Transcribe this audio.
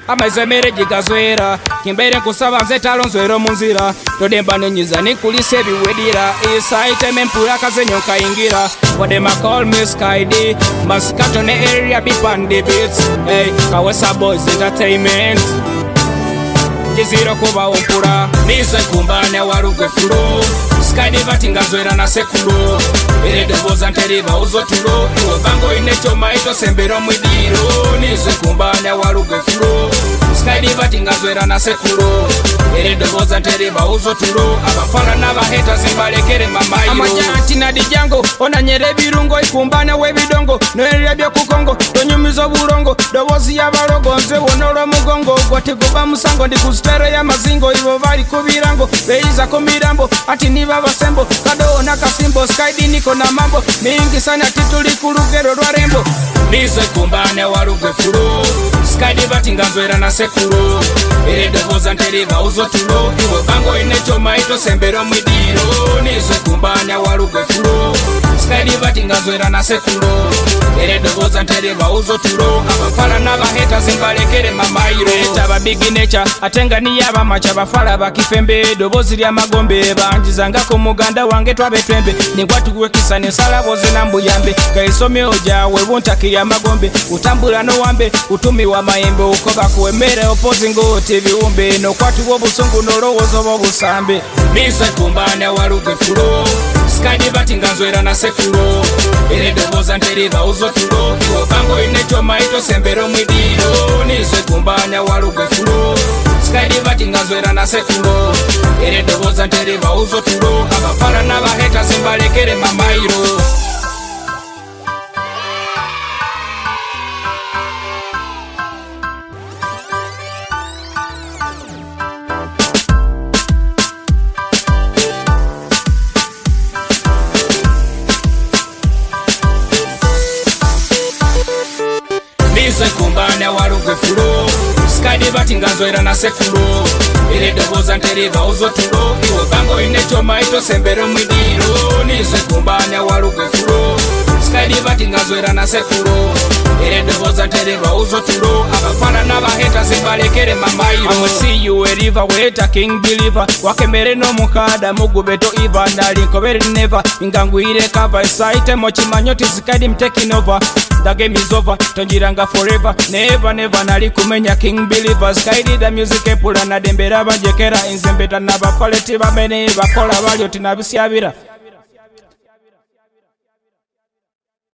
amazemere gigazwera kimbere kusaba nze talonzwero munzira todemba nenyiza nikulise ebiwedira isaiteme mpula kazenyo kayingira wadema call me Skydy masikato ne area bipande beats hey Kawesa Boys Entertainment Jiziro kuba umpura nize kumbane warugwe furo Skydy batingazwera na sekulo erede boza nteriba uzotulo iwe bango inecho maito sembero mwidiro nize kumbane warugwe furo Skydy batingazwera na sekulo erede boza nteriba uzotulo abafala n'abaheta zimbalekere mamairo amanyanti na dijango onanyere birungo ikumbane webidongo noerya byo kukongo tonyumizo burongo dobozi y'abarogo nze wonoro mugongo gwategoba musango ndikuzitero ya mazingo ibo bali kubirango beiza kumirambo ati niba basembo kado na kasimbo Skydy niko na mambo mingi sana tituli kulugero lwa rembo nize kumbane warugwe furo Skydy batingazwera na sekulo erede boza nteriba uzotulo iwe bango inecho maito sembero mwidiro nize kumbane warugwe furo Skydy batingazwera na sekulo erede boza nteriba uzotulo abafala n'abaheta zimbalekere mamairo eta babigi nature atenga niyaba macha bafala bakifembe dobozi lya magombe banjizanga ku muganda wange twabetwembe ningwatuwe kisane sala boze nambuyambe kaisomye oja webuntakirya magombe utambula no wambe utumi wa mayembe ukoba kuemere opozingo tibiumbe no kwatu obusungu nolowozo bobusambe nize kumbane warugwe furo Skydy batingazwera na sekulo erede boza nteriba uzotulo iwe bango inecho maito sembero mwidiro nize kumbane warugwe furo Skydy batingazwera na sekulo erede boza nteriba uzotulo abafala n'abaheta zimbalekere mamairo nize kumbane warugwe furo Skydy batingazwera na sekulo erede boza nteriba uzotulo iwe bango inecho maito sembero mwidiro nize kumbane warugwe furo Skydy batingazwera na sekulo erede boza nteriba uzotulo abafana n'abaheta zimbalekere mamairo I see you a river weta king believer wakemere no mukada mugubeto iva ndalinkobere never ingangwire cover site mochimanyoti Skydy taking over the game is over tonjiranga forever never never nali kumenya king believer Skydy the music epula na dembera banjekera inzembeta na bapaleti bamene bakola balyo tinabisyabira